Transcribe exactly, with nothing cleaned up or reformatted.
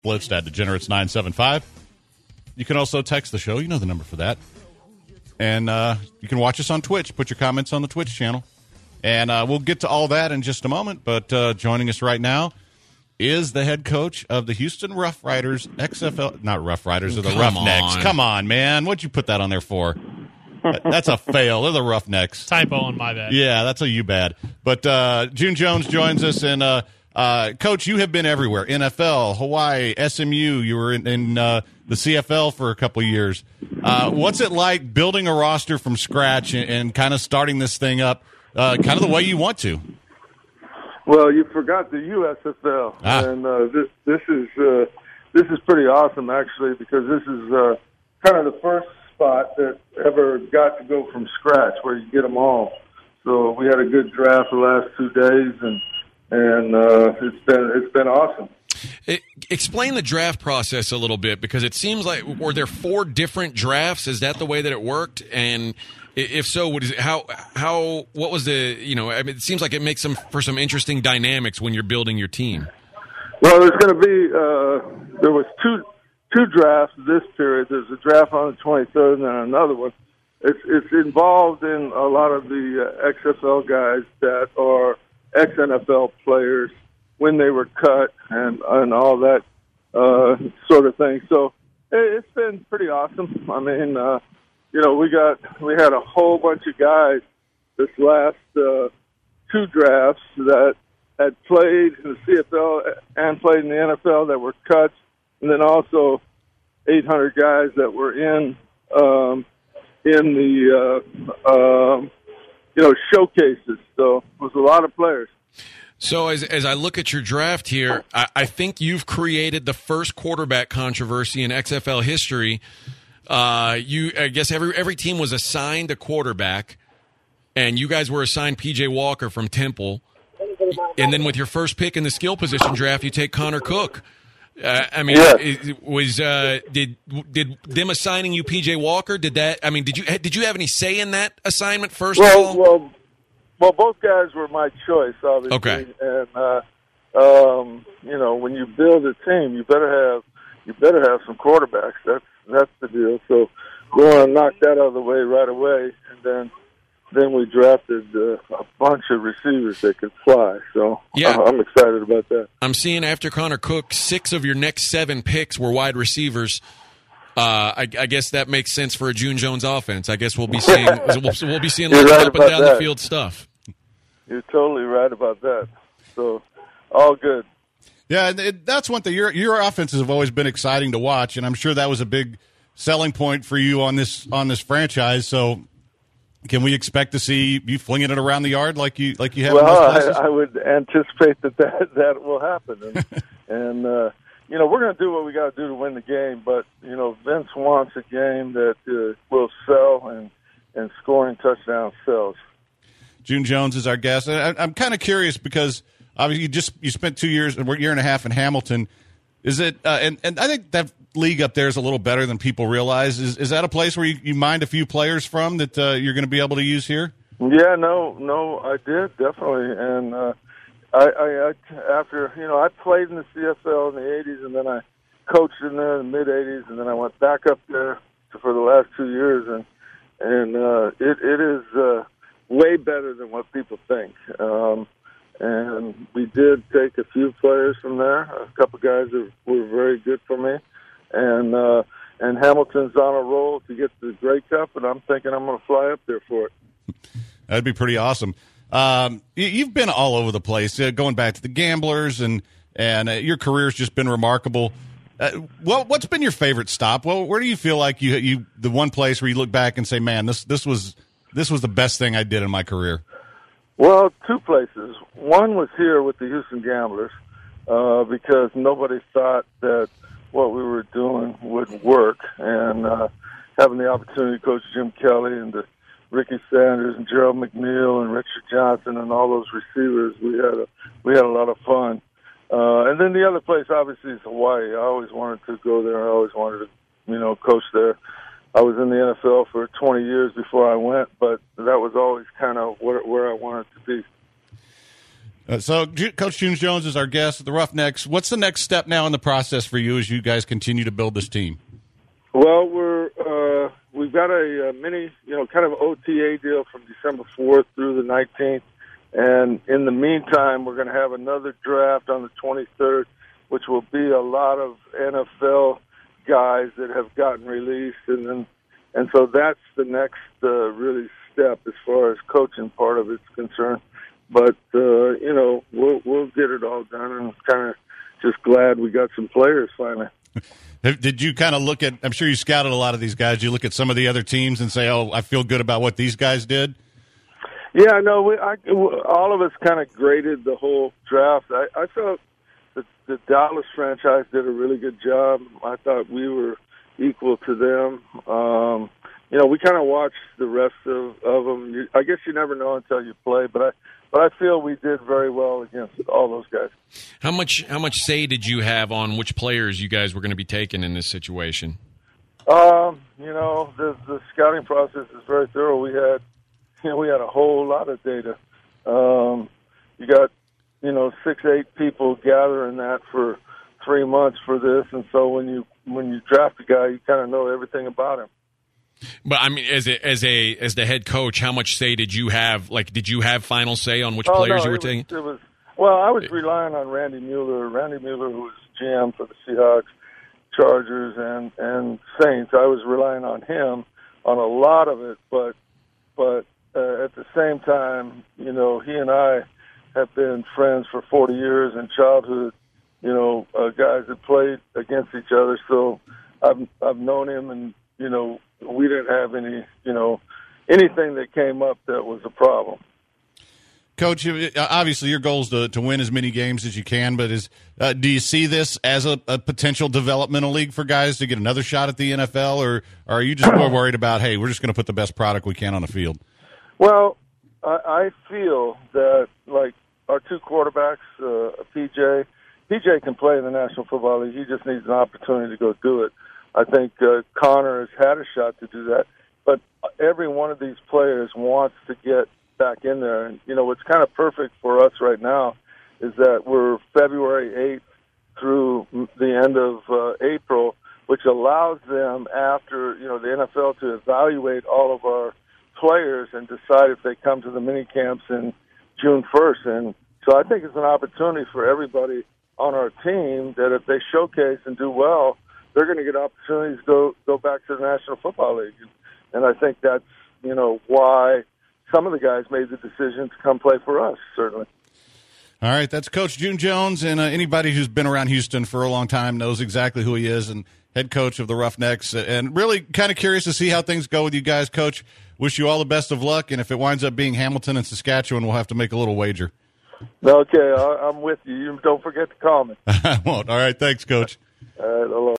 Blitzed at Degenerates nine seven five. You can also text the show. You know the number for that. And uh, you can watch us on Twitch. Put your comments on the Twitch channel. And uh, we'll get to all that in just a moment. But uh, joining us right now is the head coach of the Houston Rough Riders, X F L, not Rough Riders, or the Come Roughnecks. on. Come on, man. What'd you put that on there for? That's a fail. They're the Roughnecks. Typo on my bad. Yeah, that's a you bad. But uh, June Jones joins us. And, uh, uh, Coach, you have been everywhere. N F L, Hawaii, S M U. You were in, in uh, the C F L for a couple of years. Uh, what's it like building a roster from scratch and, and kind of starting this thing up uh, kind of the way you want to? Well, you forgot the U S F L, ah. and uh, this this is uh, this is pretty awesome actually, because this is uh, kind of the first spot that ever got to go from scratch where you get them all. So we had a good draft the last two days, and and uh, it's been it's been awesome. It, explain the draft process a little bit, because it seems like, were there four different drafts? Is that the way that it worked? And if so, what is it, how how what was the you know? I mean, it seems like it makes some for some interesting dynamics when you're building your team. Well, there's going to be uh, there was two two drafts this period. There's a draft on the twenty-third and then another one. It's it's involved in a lot of the uh, X F L guys that are ex N F L players when they were cut and and all that uh, sort of thing. So it, it's been pretty awesome. I mean, uh, you know, we got we had a whole bunch of guys this last uh, two drafts that had played in the C F L and played in the N F L that were cut, and then also eight hundred guys that were in um, in the uh, um, you know showcases. So it was a lot of players. So as as I look at your draft here, I, I think you've created the first quarterback controversy in X F L history. Uh, you, I guess every every team was assigned a quarterback, and you guys were assigned P J Walker from Temple. And then with your first pick in the skill position draft, you take Connor Cook. Uh, I mean, yes. it was uh, did did them assigning you P J Walker? Did that? I mean, did you did you have any say in that assignment first well, of all? Well, well, both guys were my choice, obviously. Okay. And uh, um, you know, when you build a team, you better have you better have some quarterbacks. That's that's the deal. So we want to knock that out of the way right away, and then. Then we drafted uh, a bunch of receivers that could fly, so yeah. uh, I'm excited about that. I'm seeing after Connor Cook, six of your next seven picks were wide receivers. Uh, I, I guess that makes sense for a June Jones offense. I guess we'll be seeing we'll, we'll be seeing lots right of up and down that. the field stuff. You're totally right about that. So all good. Yeah, it, that's one thing. Your your offenses have always been exciting to watch, and I'm sure that was a big selling point for you on this on this franchise. So. Can we expect to see you flinging it around the yard like you like you have? Well, in those places? I, I would anticipate that that, that will happen, and, and uh, you know we're going to do what we got to do to win the game. But you know Vince wants a game that uh, will sell, and and scoring touchdowns sells. June Jones is our guest. I, I'm kind of curious because obviously you just you spent two years, a year and a half in Hamilton. Is it? Uh, and and I think that league up there is a little better than people realize. Is is that a place where you, you mind a few players from that uh, you're going to be able to use here? Yeah, no, no, I did definitely, and uh, I, I, I after you know I played in the C F L in the eighties, and then I coached in there in the mid eighties, and then I went back up there for the last two years, and and uh, it it is uh, way better than what people think. Um, And we did take a few players from there, a couple guys that were very good for me. And uh, and Hamilton's on a roll to get to the Grey Cup, and I'm thinking I'm going to fly up there for it. That'd be pretty awesome. Um, you, you've been all over the place, uh, going back to the Gamblers, and and uh, your career's just been remarkable. Uh, what, what's been your favorite stop? Well, where do you feel like you you the one place where you look back and say, "Man, this this was this was the best thing I did in my career"? Well, two places. One was here with the Houston Gamblers uh, because nobody thought that what we were doing would work, and uh, having the opportunity to coach Jim Kelly and the Ricky Sanders and Gerald McNeil and Richard Johnson and all those receivers, we had a we had a lot of fun. Uh, and then the other place, obviously, is Hawaii. I always wanted to go there. I always wanted to, you know, coach there. I was in the N F L for twenty years before I went, but that was always kind of where, where I wanted to be. Uh, so, Ju- Coach June Jones is our guest at the Roughnecks. What's the next step now in the process for you as you guys continue to build this team? Well, we're uh, we've got a, a mini, you know, kind of O T A deal from December fourth through the nineteenth, and in the meantime, we're going to have another draft on the twenty-third, which will be a lot of N F L guys that have gotten released, and then, and so that's the next uh, really step as far as coaching part of it's concerned. But uh, you know, we'll we'll get it all done, and kind of just glad we got some players finally. Did you kind of look at, I'm sure you scouted a lot of these guys, you look at some of the other teams and say, oh, I feel good about what these guys did? Yeah, no, we, I, all of us kind of graded the whole draft. I, I felt that the Dallas franchise did a really good job. I thought we were equal to them. Um, you know, we kind of watched the rest of, of them. You, I guess you never know until you play, but I But I feel we did very well against all those guys. How much how much say did you have on which players you guys were going to be taking in this situation? Um, you know, the the scouting process is very thorough. We had, you know, we had a whole lot of data. Um, you got, you know, six, eight people gathering that for three months for this, and so when you when you draft a guy, you kind of know everything about him. But I mean, as a as a as the head coach, how much say did you have? Like, did you have final say on which oh, players no, you were it taking? Was, it was well, I was relying on Randy Mueller. Randy Mueller, who was G M for the Seahawks, Chargers, and and Saints. I was relying on him on a lot of it, but but uh, at the same time, you know, he and I have been friends for forty years in childhood. You know, uh, guys that played against each other, so I've I've known him, and you know, we didn't have any, you know, anything that came up that was a problem. Coach, obviously your goal is to, to win as many games as you can, but is uh, do you see this as a, a potential developmental league for guys to get another shot at the N F L, or, or are you just more worried about, hey, we're just going to put the best product we can on the field? Well, I, I feel that, like, our two quarterbacks, uh, P J, P J can play in the National Football League. He just needs an opportunity to go do it. I think uh, Connor has had a shot to do that, but every one of these players wants to get back in there. And, you know, what's kind of perfect for us right now is that we're February eighth through the end of uh, April, which allows them, after, you know, the N F L to evaluate all of our players and decide if they come to the mini camps in June first. And so I think it's an opportunity for everybody on our team that if they showcase and do well, they're going to get opportunities to go, go back to the National Football League. And I think that's, you know, why some of the guys made the decision to come play for us, certainly. All right, that's Coach June Jones, and uh, anybody who's been around Houston for a long time knows exactly who he is, and head coach of the Roughnecks. And really kind of curious to see how things go with you guys, Coach. Wish you all the best of luck, and if it winds up being Hamilton and Saskatchewan, we'll have to make a little wager. Okay, I'm with you. You don't forget to call me. I won't. All right, thanks, Coach. All right, hello.